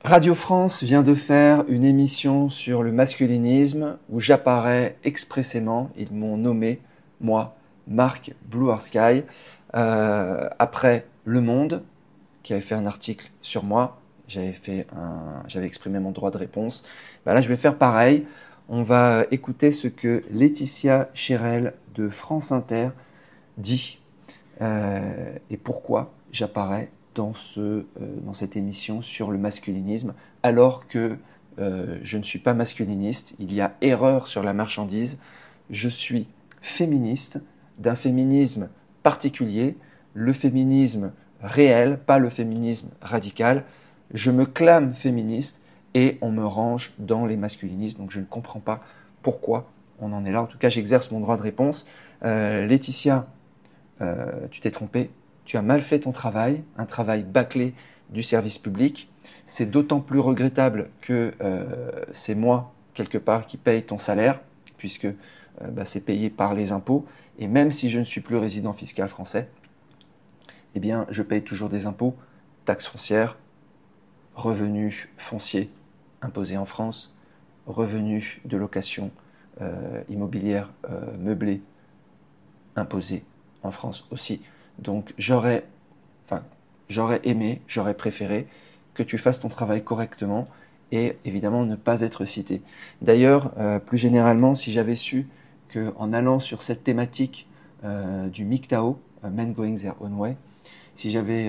Radio France vient de faire une émission sur le masculinisme où j'apparais expressément. Ils m'ont nommé, moi, Marc Blue Sky, après Le Monde, qui avait fait un article sur moi. J'avais exprimé mon droit de réponse. Là, je vais faire pareil. On va écouter ce que Laetitia Chérel de France Inter dit et pourquoi j'apparais dans cette émission sur le masculinisme, alors que je ne suis pas masculiniste. Il y a erreur sur la marchandise. Je suis féministe, d'un féminisme particulier, le féminisme réel, pas le féminisme radical. Je me clame féministe et on me range dans les masculinistes, donc je ne comprends pas pourquoi on en est là. En tout cas, j'exerce mon droit de réponse. Laetitia, tu t'es trompée. Tu as mal fait ton travail, un travail bâclé du service public. C'est d'autant plus regrettable que c'est moi, quelque part, qui paye ton salaire, puisque c'est payé par les impôts. Et même si je ne suis plus résident fiscal français, eh bien, je paye toujours des impôts, taxes foncières, revenus fonciers imposés en France, revenus de location immobilière meublée imposés en France aussi. Donc j'aurais aimé, j'aurais préféré que tu fasses ton travail correctement et évidemment ne pas être cité. D'ailleurs, plus généralement, si j'avais su qu'en allant sur cette thématique du MGTOW, Men Going Their Own Way, si j'avais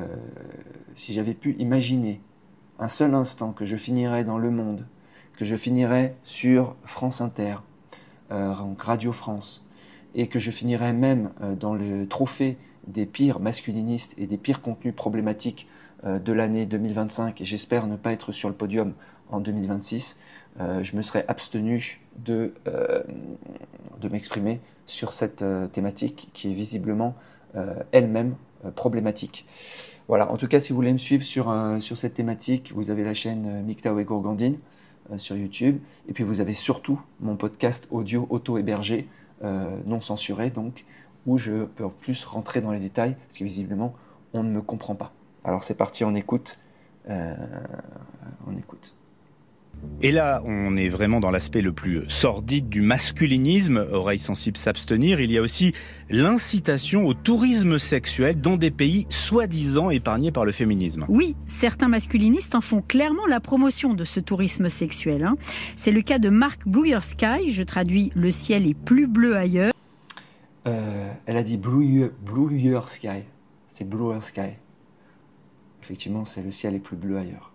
pu imaginer un seul instant que je finirais dans Le Monde, que je finirais sur France Inter, Radio France, et que je finirais même dans le trophée des pires masculinistes et des pires contenus problématiques de l'année 2025, et j'espère ne pas être sur le podium en 2026, je me serais abstenu de m'exprimer sur cette thématique qui est visiblement elle-même problématique. Voilà, en tout cas, si vous voulez me suivre sur cette thématique, vous avez la chaîne MGTOW et Gourgandine sur YouTube, et puis vous avez surtout mon podcast audio auto-hébergé, non censuré donc, où je peux plus rentrer dans les détails, parce que visiblement, on ne me comprend pas. Alors c'est parti, on écoute. Et là, on est vraiment dans l'aspect le plus sordide du masculinisme, oreilles sensibles s'abstenir. Il y a aussi l'incitation au tourisme sexuel dans des pays soi-disant épargnés par le féminisme. Oui, certains masculinistes en font clairement la promotion de ce tourisme sexuel. C'est le cas de Marc Blue Sky, je traduis « Le ciel est plus bleu ailleurs ». Elle a dit Blue Sky. C'est Blue Sky. Effectivement, c'est le ciel est plus bleu ailleurs.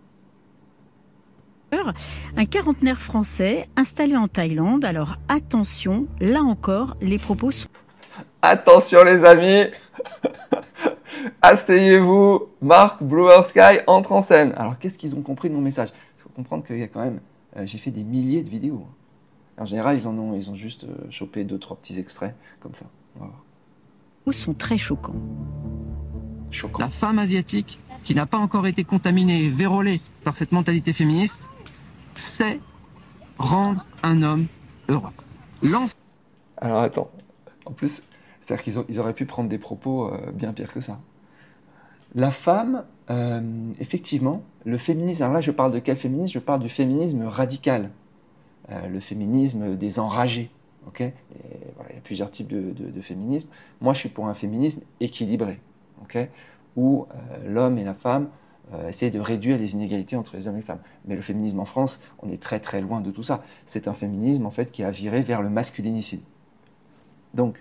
Un quarantenaire français installé en Thaïlande. Alors attention, là encore, les propos sont... Attention les amis. Asseyez-vous. Marc Blue Sky entre en scène. Alors qu'est-ce qu'ils ont compris de mon message? Il faut comprendre qu'il y a quand même... j'ai fait des milliers de vidéos. En général, ils ont juste chopé 2-3 petits extraits comme ça. On va voir. Sont très choquants. La femme asiatique qui n'a pas encore été contaminée et vérolée par cette mentalité féministe sait rendre un homme heureux. Alors attends, en plus, c'est-à-dire qu'ils auraient pu prendre des propos bien pires que ça. La femme, effectivement, le féminisme, alors là je parle de quel féminisme? Je parle du féminisme radical, le féminisme des enragés. Okay, et voilà, il y a plusieurs types de féminisme. Moi, je suis pour un féminisme équilibré, okay, où l'homme et la femme essayent de réduire les inégalités entre les hommes et les femmes. Mais le féminisme en France, on est très très loin de tout ça. C'est un féminisme en fait qui a viré vers le masculinicide. Donc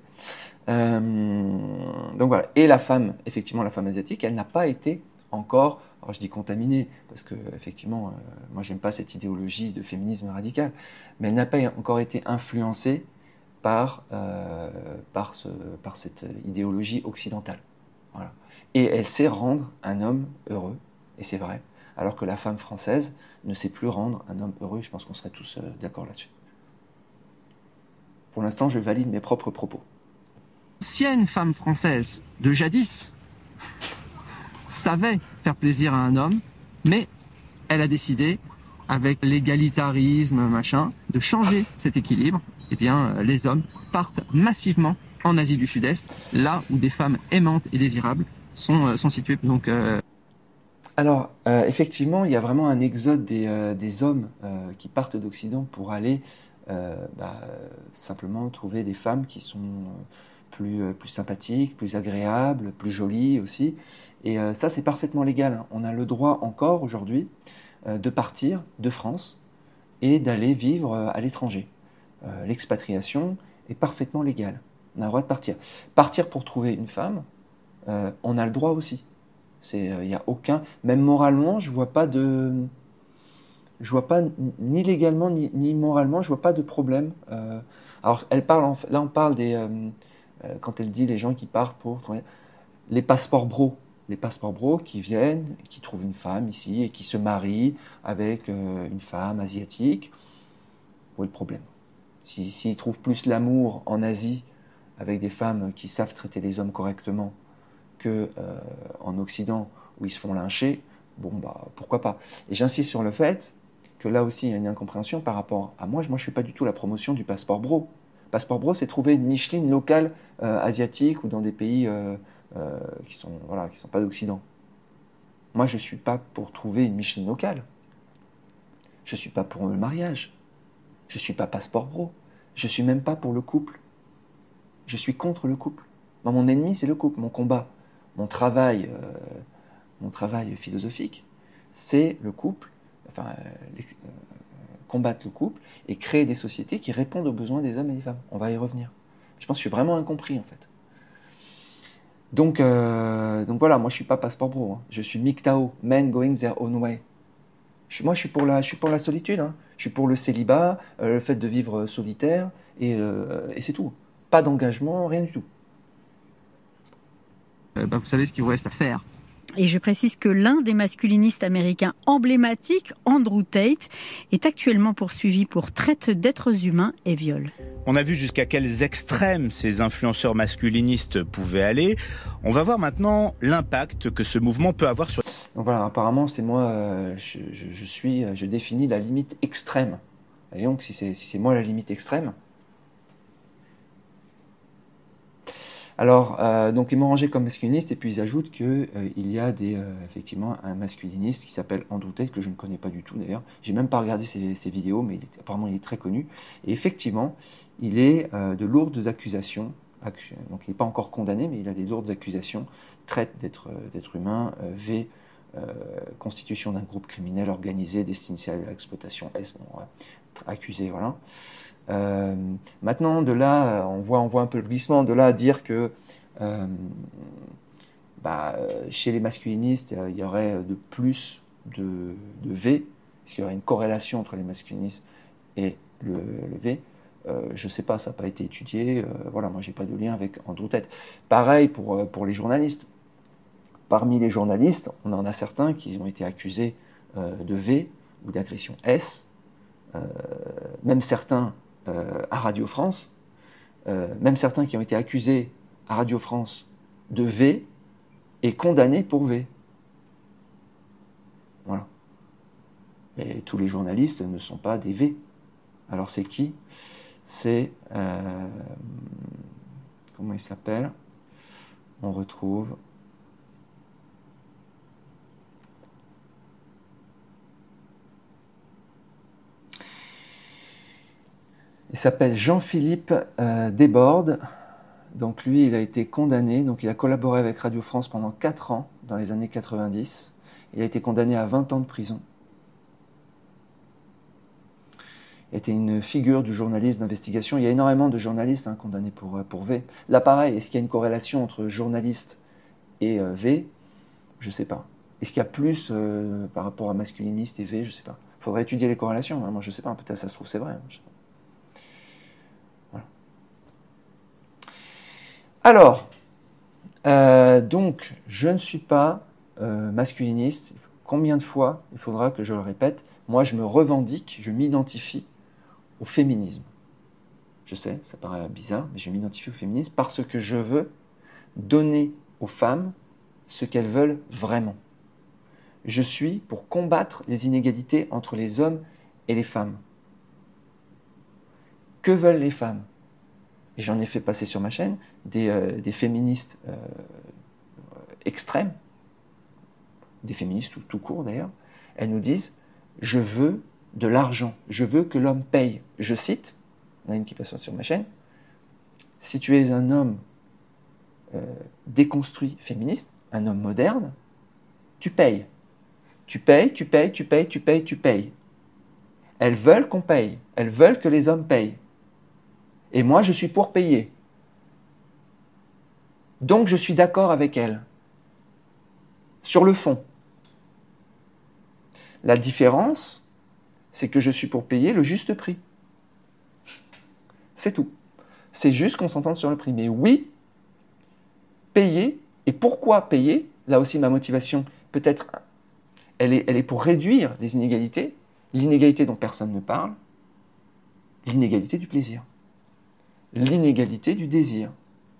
voilà. Et la femme, effectivement, la femme asiatique, elle n'a pas été encore, alors je dis contaminée, parce que effectivement, moi j'aime pas cette idéologie de féminisme radical, mais elle n'a pas encore été influencée par cette idéologie occidentale. Voilà. Et elle sait rendre un homme heureux, et c'est vrai, alors que la femme française ne sait plus rendre un homme heureux. Je pense qu'on serait tous d'accord là-dessus. Pour l'instant, je valide mes propres propos. L'ancienne femme française de jadis savait faire plaisir à un homme, mais elle a décidé, avec l'égalitarisme, de changer cet équilibre. Eh bien, les hommes partent massivement en Asie du Sud-Est, là où des femmes aimantes et désirables sont situées. Donc, Alors, effectivement, il y a vraiment un exode des hommes qui partent d'Occident pour aller simplement trouver des femmes qui sont plus sympathiques, plus agréables, plus jolies aussi. Et ça, c'est parfaitement légal, hein. On a le droit encore aujourd'hui de partir de France et d'aller vivre à l'étranger. L'expatriation est parfaitement légale. On a le droit de partir. Partir pour trouver une femme, on a le droit aussi. Il y a aucun, même moralement, je vois pas ni légalement ni moralement, je vois pas de problème. Alors, là, on parle quand elle dit les gens qui partent pour trouver les passeports bro. Les passeports bro qui viennent, qui trouvent une femme ici et qui se marient avec une femme asiatique. Où est le problème? S'ils trouvent plus l'amour en Asie avec des femmes qui savent traiter les hommes correctement que en Occident où ils se font lyncher, bon pourquoi pas. Et j'insiste sur le fait que là aussi il y a une incompréhension par rapport à moi. Moi je fais pas du tout la promotion du passeport bro. Passeport bro, c'est trouver une Micheline locale asiatique ou dans des pays qui sont pas d'Occident. Moi je suis pas pour trouver une Micheline locale. Je suis pas pour le mariage. Je suis pas passeport bro. Je suis même pas pour le couple. Je suis contre le couple. Moi, mon ennemi, c'est le couple. Mon combat, mon travail philosophique, c'est le couple, combattre le couple et créer des sociétés qui répondent aux besoins des hommes et des femmes. On va y revenir. Je pense que je suis vraiment incompris, en fait. Donc voilà, moi, je suis pas passeport bro, hein. Je suis MGTOW, Men Going Their Own Way. Moi, je suis pour la solitude, hein. Je suis pour le célibat, le fait de vivre solitaire, et c'est tout. Pas d'engagement, rien du tout. Vous savez ce qu'il vous reste à faire. Et je précise que l'un des masculinistes américains emblématiques, Andrew Tate, est actuellement poursuivi pour traite d'êtres humains et viol. On a vu jusqu'à quels extrêmes ces influenceurs masculinistes pouvaient aller. On va voir maintenant l'impact que ce mouvement peut avoir sur... Donc voilà, apparemment, c'est moi, je définis la limite extrême. Et donc, si c'est moi la limite extrême... Alors, donc ils m'ont rangé comme masculiniste et puis ils ajoutent que il y a effectivement un masculiniste qui s'appelle Andrew Tate, que je ne connais pas du tout d'ailleurs. J'ai même pas regardé ses vidéos, mais apparemment il est très connu. Et effectivement, il est de lourdes accusations. Donc il n'est pas encore condamné, mais il a des lourdes accusations. Traite d'être humain, constitution d'un groupe criminel organisé destiné à l'exploitation accusé, voilà. Maintenant, de là, on voit un peu le glissement. De là à dire que chez les masculinistes, il y aurait de plus de V, parce qu'il y aurait une corrélation entre les masculinismes et le V. Je ne sais pas, ça n'a pas été étudié. Voilà, moi, j'ai pas de lien avec Andrew Tate. Pareil pour les journalistes. Parmi les journalistes, on en a certains qui ont été accusés de V ou d'agression S. Même certains à Radio France, même certains qui ont été accusés à Radio France de V et condamnés pour V. Voilà. Et tous les journalistes ne sont pas des V. Alors c'est qui? C'est... comment il s'appelle? On retrouve... Il s'appelle Jean-Philippe Desbordes. Donc lui, il a été condamné. Donc il a collaboré avec Radio France pendant 4 ans, dans les années 90. Il a été condamné à 20 ans de prison. Il était une figure du journalisme d'investigation. Il y a énormément de journalistes condamnés pour V. Là, pareil, est-ce qu'il y a une corrélation entre journaliste et V? Je ne sais pas. Est-ce qu'il y a plus par rapport à masculiniste et V? Je ne sais pas. Il faudrait étudier les corrélations. Moi, je ne sais pas. Peut-être ça se trouve, c'est vrai. Alors, donc, je ne suis pas masculiniste. Combien de fois il faudra que je le répète? Moi, je me revendique, je m'identifie au féminisme. Je sais, ça paraît bizarre, mais je m'identifie au féminisme parce que je veux donner aux femmes ce qu'elles veulent vraiment. Je suis pour combattre les inégalités entre les hommes et les femmes. Que veulent les femmes? Et j'en ai fait passer sur ma chaîne des féministes extrêmes, des féministes tout court d'ailleurs, elles nous disent « je veux de l'argent, je veux que l'homme paye ». Je cite, il y en a une qui passe sur ma chaîne, « si tu es un homme déconstruit féministe, un homme moderne, tu payes. Tu payes, tu payes, tu payes, tu payes, tu payes. Elles veulent qu'on paye, elles veulent que les hommes payent. Et moi, je suis pour payer. Donc, je suis d'accord avec elles. Sur le fond. La différence, c'est que je suis pour payer le juste prix. C'est tout. C'est juste qu'on s'entende sur le prix. Mais oui, payer. Et pourquoi payer? Là aussi, ma motivation, peut-être, elle est pour réduire les inégalités. L'inégalité dont personne ne parle. L'inégalité du plaisir. L'inégalité du désir.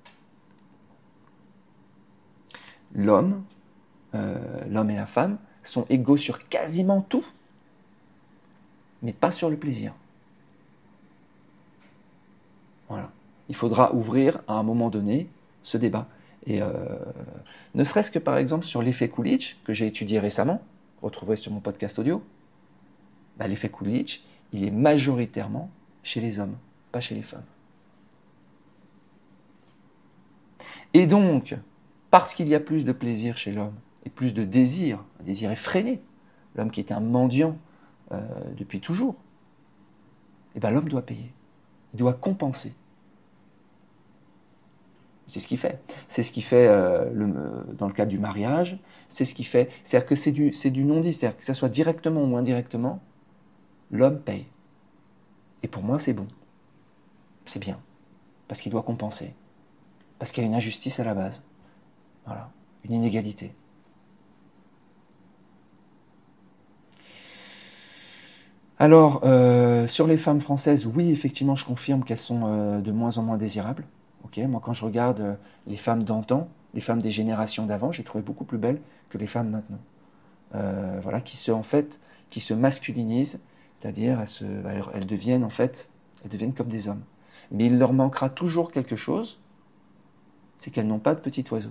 L'homme et la femme sont égaux sur quasiment tout, mais pas sur le plaisir. Voilà. Il faudra ouvrir à un moment donné ce débat. Et ne serait-ce que par exemple sur l'effet Coolidge, que j'ai étudié récemment, retrouvé sur mon podcast audio, l'effet Coolidge, il est majoritairement chez les hommes, pas chez les femmes. Et donc, parce qu'il y a plus de plaisir chez l'homme, et plus de désir, un désir effréné, l'homme qui est un mendiant depuis toujours, l'homme doit payer, il doit compenser. C'est ce qu'il fait. C'est ce qu'il fait dans le cadre du mariage, c'est ce qu'il fait, c'est-à-dire que c'est du non-dit, c'est-à-dire que ça soit directement ou indirectement, l'homme paye. Et pour moi, c'est bon. C'est bien. Parce qu'il doit compenser. Parce qu'il y a une injustice à la base. Voilà. Une inégalité. Alors, sur les femmes françaises, oui, effectivement, je confirme qu'elles sont de moins en moins désirables. Okay, moi, quand je regarde les femmes d'antan, les femmes des générations d'avant, j'ai trouvé beaucoup plus belles que les femmes maintenant. Voilà, qui se masculinisent, c'est-à-dire elles deviennent comme des hommes. Mais il leur manquera toujours quelque chose, c'est qu'elles n'ont pas de petit oiseau.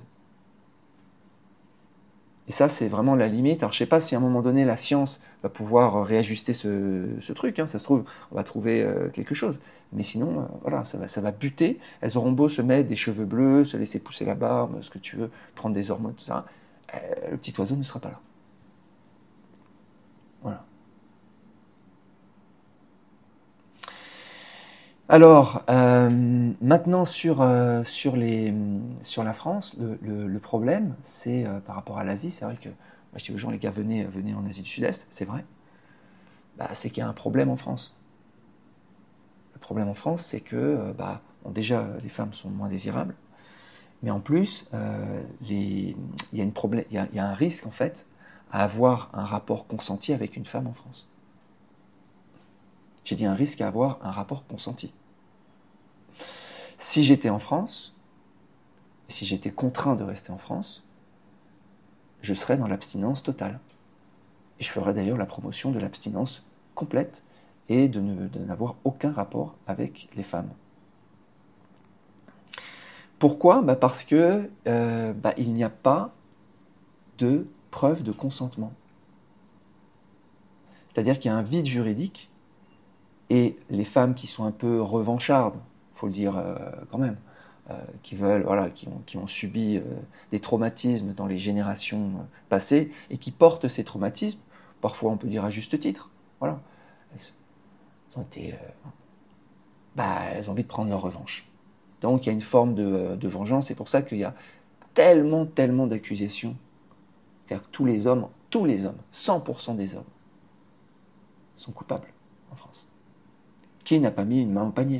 Et ça, c'est vraiment la limite. Alors, je ne sais pas si à un moment donné, la science va pouvoir réajuster ce truc. Ça se trouve, on va trouver quelque chose. Mais sinon, voilà, ça va buter. Elles auront beau se mettre des cheveux bleus, se laisser pousser la barbe, ce que tu veux, prendre des hormones, tout ça. Le petit oiseau ne sera pas là. Voilà. Alors, maintenant sur la France, le problème, c'est par rapport à l'Asie, c'est vrai que moi je dis aux gens, les gars, venez en Asie du Sud-Est, c'est vrai, c'est qu'il y a un problème en France. Le problème en France, c'est que déjà les femmes sont moins désirables, mais en plus, il y a un risque en fait à avoir un rapport consenti avec une femme en France. J'ai dit un risque à avoir un rapport consenti. Si j'étais en France, si j'étais contraint de rester en France, je serais dans l'abstinence totale. Et je ferais d'ailleurs la promotion de l'abstinence complète et de n'avoir aucun rapport avec les femmes. Pourquoi ? Parce que il n'y a pas de preuve de consentement. C'est-à-dire qu'il y a un vide juridique. Et les femmes qui sont un peu revanchardes, il faut le dire quand même, qui ont subi des traumatismes dans les générations passées et qui portent ces traumatismes, parfois on peut dire à juste titre, voilà, elles ont envie de prendre leur revanche. Donc il y a une forme de vengeance, c'est pour ça qu'il y a tellement d'accusations. C'est-à-dire que tous les hommes, 100% des hommes sont coupables en France. Qui n'a pas mis une main au panier ?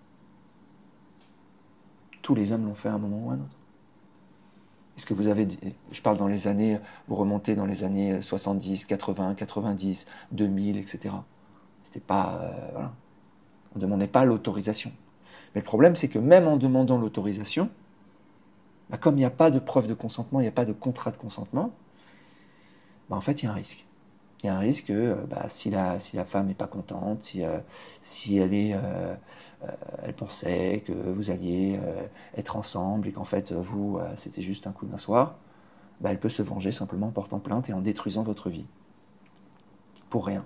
Tous les hommes l'ont fait à un moment ou à un autre. Est-ce que je parle dans les années, vous remontez dans les années 70, 80, 90, 2000, etc. C'était pas, voilà. On ne demandait pas l'autorisation. Mais le problème, c'est que même en demandant l'autorisation, comme il n'y a pas de preuve de consentement, il n'y a pas de contrat de consentement, en fait, il y a un risque. Il y a un risque que si la femme n'est pas contente, si elle pensait que vous alliez être ensemble et qu'en fait, c'était juste un coup d'un soir, elle peut se venger simplement en portant plainte et en détruisant votre vie. Pour rien.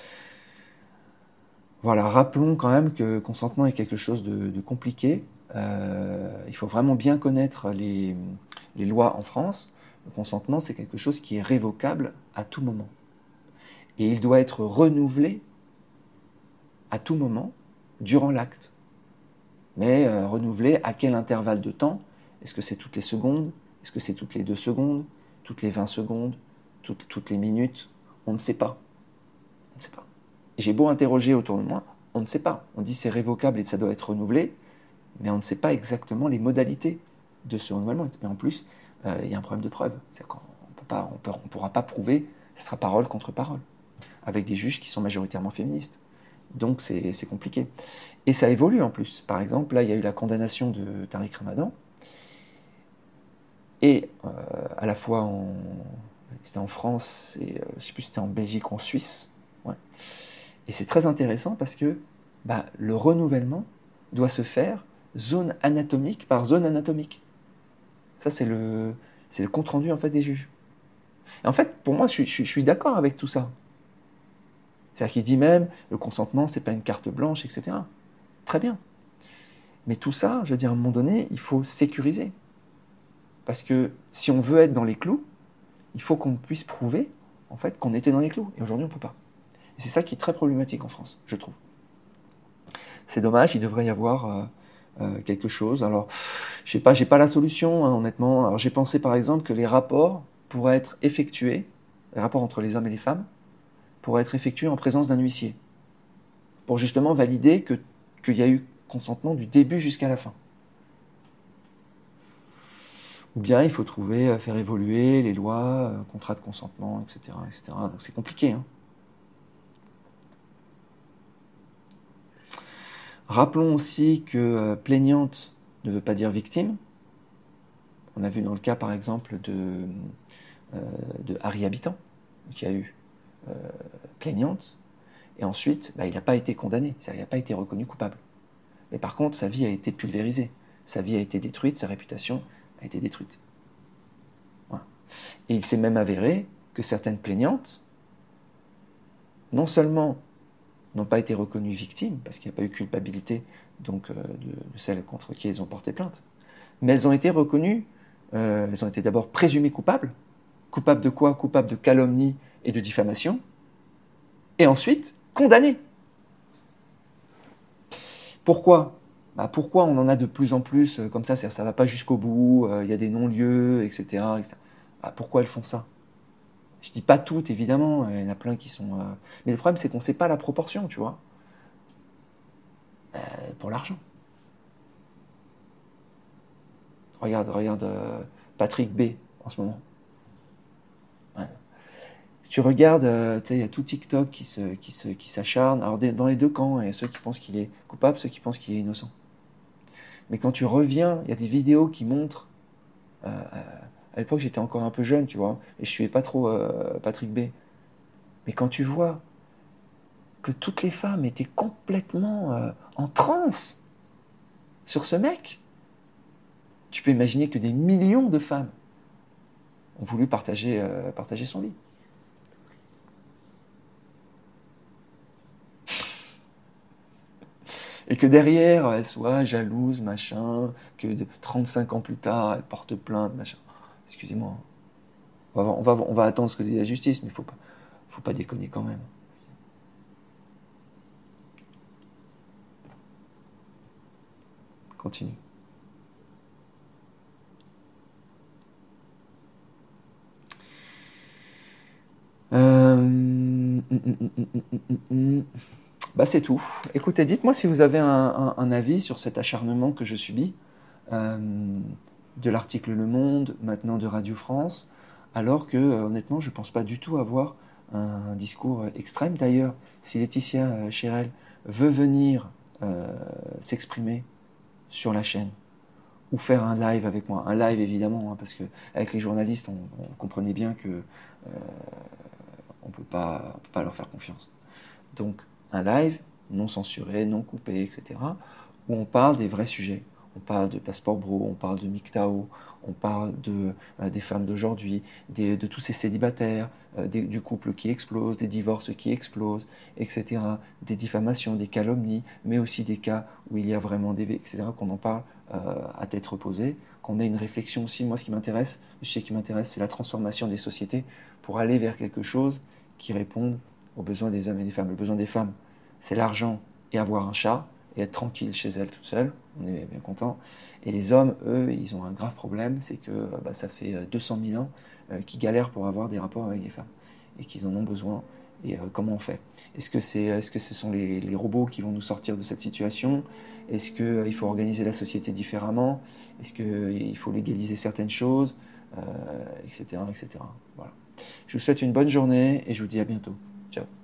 Voilà, rappelons quand même que consentement est quelque chose de compliqué. Il faut vraiment bien connaître les lois en France. Le consentement, c'est quelque chose qui est révocable à tout moment. Et il doit être renouvelé à tout moment, durant l'acte. Mais renouvelé à quel intervalle de temps? Est-ce que c'est toutes les secondes? Est-ce que c'est toutes les 2 secondes? Toutes les 20 secondes? Toutes les minutes? On ne sait pas. On ne sait pas. Et j'ai beau interroger autour de moi, on ne sait pas. On dit c'est révocable et ça doit être renouvelé, mais on ne sait pas exactement les modalités de ce renouvellement. Et en plus, il y a un problème de preuve. C'est qu'on ne pourra pas prouver, ce sera parole contre parole, avec des juges qui sont majoritairement féministes. Donc c'est compliqué. Et ça évolue en plus. Par exemple, là, il y a eu la condamnation de Tariq Ramadan. Et à la fois, c'était en France, et je ne sais plus si c'était en Belgique ou en Suisse. Ouais. Et c'est très intéressant parce que le renouvellement doit se faire zone anatomique par zone anatomique. Ça, c'est le compte-rendu en fait, des juges. Et en fait, pour moi, je suis d'accord avec tout ça. C'est-à-dire qu'il dit même, le consentement, c'est pas une carte blanche, etc. Très bien. Mais tout ça, je veux dire, à un moment donné, il faut sécuriser. Parce que si on veut être dans les clous, il faut qu'on puisse prouver, en fait, qu'on était dans les clous. Et aujourd'hui, on ne peut pas. Et c'est ça qui est très problématique en France, je trouve. C'est dommage, il devrait y avoir quelque chose. Alors, j'ai pas la solution, hein, honnêtement. Alors, j'ai pensé, par exemple, que les rapports pourraient être effectués, les rapports entre les hommes et les femmes, pourraient être effectués en présence d'un huissier, pour justement valider qu'il y a eu consentement du début jusqu'à la fin. Ou bien il faut faire évoluer les lois, contrat de consentement, etc., etc. Donc c'est compliqué. Hein. Rappelons aussi que plaignante ne veut pas dire victime. On a vu dans le cas, par exemple, de Harry Habitant, qui a eu plaignante, et ensuite, il n'a pas été condamné, c'est-à-dire il n'a pas été reconnu coupable. Mais par contre, sa vie a été pulvérisée, sa vie a été détruite, sa réputation a été détruite. Voilà. Et il s'est même avéré que certaines plaignantes, non seulement n'ont pas été reconnues victimes, parce qu'il n'y a pas eu culpabilité donc, de celles contre qui elles ont porté plainte, mais elles ont été reconnues, elles ont été d'abord présumées coupables. Coupables de quoi? Coupables de calomnie et de diffamation, et ensuite condamnées. Pourquoi? Pourquoi on en a de plus en plus comme ça? Ça ne va pas jusqu'au bout, il y a des non-lieux, etc. etc. Pourquoi elles font ça? Je dis pas toutes, évidemment, il y en a plein qui sont... Mais le problème, c'est qu'on ne sait pas la proportion, tu vois. Pour l'argent. Regarde Patrick B, en ce moment. Ouais. Si tu regardes, il y a tout TikTok qui s'acharne. Alors, dans les deux camps, il y a ceux qui pensent qu'il est coupable, ceux qui pensent qu'il est innocent. Mais quand tu reviens, il y a des vidéos qui montrent... à l'époque, j'étais encore un peu jeune, tu vois, et je suivais pas trop Patrick B. Mais quand tu vois que toutes les femmes étaient complètement en transe sur ce mec, tu peux imaginer que des millions de femmes ont voulu partager son lit. Et que derrière, elle soit jalouse, machin, que 35 ans plus tard, elle porte plainte, machin. Excusez-moi. On va attendre ce que dit la justice, mais faut pas déconner quand même. Continue. C'est tout. Écoutez, dites-moi si vous avez un avis sur cet acharnement que je subis de l'article Le Monde, maintenant de Radio France, alors que, honnêtement, je ne pense pas du tout avoir un discours extrême. D'ailleurs, si Laetitia Chérel veut venir s'exprimer sur la chaîne, ou faire un live avec moi, un live évidemment, hein, parce que avec les journalistes, on comprenait bien que on peut pas leur faire confiance. Donc, un live non censuré, non coupé, etc., où on parle des vrais sujets. On parle de Passeport Bro, on parle de MGTOW, on parle des femmes d'aujourd'hui, de tous ces célibataires, du couple qui explose, des divorces qui explosent, etc., des diffamations, des calomnies, mais aussi des cas où il y a vraiment etc., qu'on en parle à tête reposée, qu'on ait une réflexion aussi. Moi, ce sujet qui m'intéresse, c'est la transformation des sociétés pour aller vers quelque chose qui réponde aux besoins des hommes et des femmes. Le besoin des femmes, c'est l'argent et avoir un chat, et être tranquille chez elles toutes seules, on est bien content. Et les hommes, eux, ils ont un grave problème, c'est que ça fait 200 000 ans qu'ils galèrent pour avoir des rapports avec les femmes, et qu'ils en ont besoin. Et comment on fait? Est-ce que ce sont les robots qui vont nous sortir de cette situation? Est-ce qu'il faut organiser la société différemment? Est-ce qu'il faut légaliser certaines choses, etc., etc. Voilà. Je vous souhaite une bonne journée et je vous dis à bientôt. Ciao.